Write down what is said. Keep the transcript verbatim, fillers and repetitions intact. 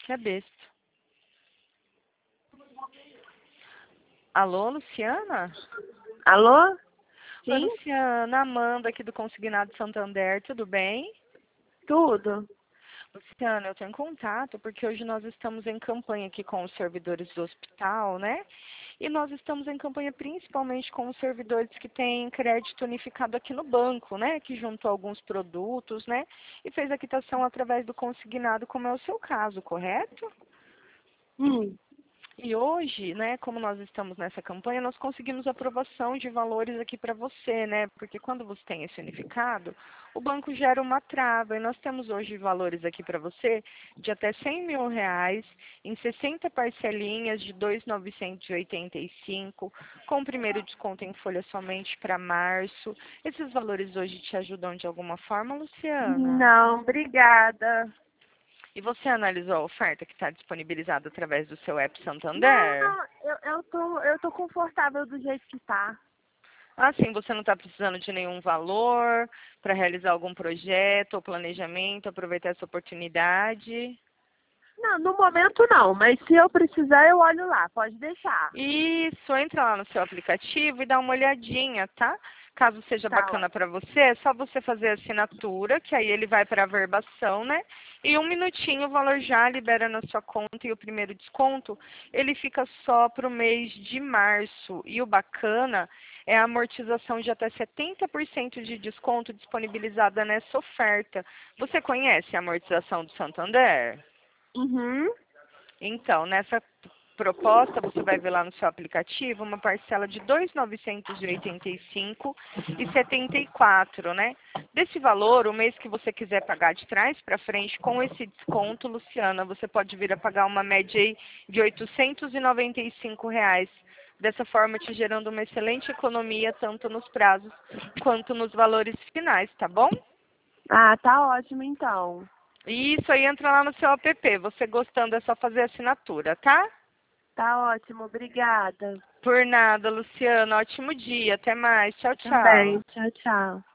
Você é besta. Alô, Luciana? Alô? Oi, Sim? Luciana, Amanda aqui do Consignado Santander, tudo bem? Tudo. Luciana, eu estou em contato porque hoje nós estamos em campanha aqui com os servidores do hospital, né? E nós estamos em campanha principalmente com os servidores que têm crédito unificado aqui no banco, né? Que juntou alguns produtos, né? E fez a quitação através do consignado, como é o seu caso, correto? Hum. E hoje, né, como nós estamos nessa campanha, nós conseguimos aprovação de valores aqui para você, né? Porque quando você tem esse unificado, o banco gera uma trava. E nós temos hoje valores aqui para você de até cem mil reais, em sessenta parcelinhas de dois mil novecentos e oitenta e cinco, com o primeiro desconto em folha somente para março. Esses valores hoje te ajudam de alguma forma, Luciana? Não, obrigada. E você analisou a oferta que está disponibilizada através do seu app Não, Santander? não, eu, eu, tô, eu tô confortável do jeito que tá. Assim, você não está precisando de nenhum valor para realizar algum projeto ou planejamento, aproveitar essa oportunidade? Não, no momento não, mas se eu precisar eu olho lá, pode deixar. Isso, entra lá no seu aplicativo e dá uma olhadinha, tá? Caso seja Tá bacana ótimo. para você, é só você fazer a assinatura, que aí ele vai para a verbação, né? E um minutinho o valor já libera na sua conta e o primeiro desconto, ele fica só para o mês de março. E o bacana é a amortização de até setenta por cento de desconto disponibilizada nessa oferta. Você conhece a amortização do Santander? Uhum. Então, nessa proposta, você vai ver lá no seu aplicativo uma parcela de dois mil novecentos e oitenta e cinco reais e setenta e quatro, né? Desse valor, o mês que você quiser pagar de trás para frente, com esse desconto, Luciana, você pode vir a pagar uma média aí de oitocentos e noventa e cinco reais. Dessa forma, te gerando uma excelente economia, tanto nos prazos quanto nos valores finais, tá bom? Ah, tá ótimo então. Isso aí entra lá no seu app. Você gostando é só fazer a assinatura, tá? Tá ótimo, obrigada. Por nada, Luciana. Ótimo dia. Até mais. Tchau, tchau. Também. Tchau, tchau.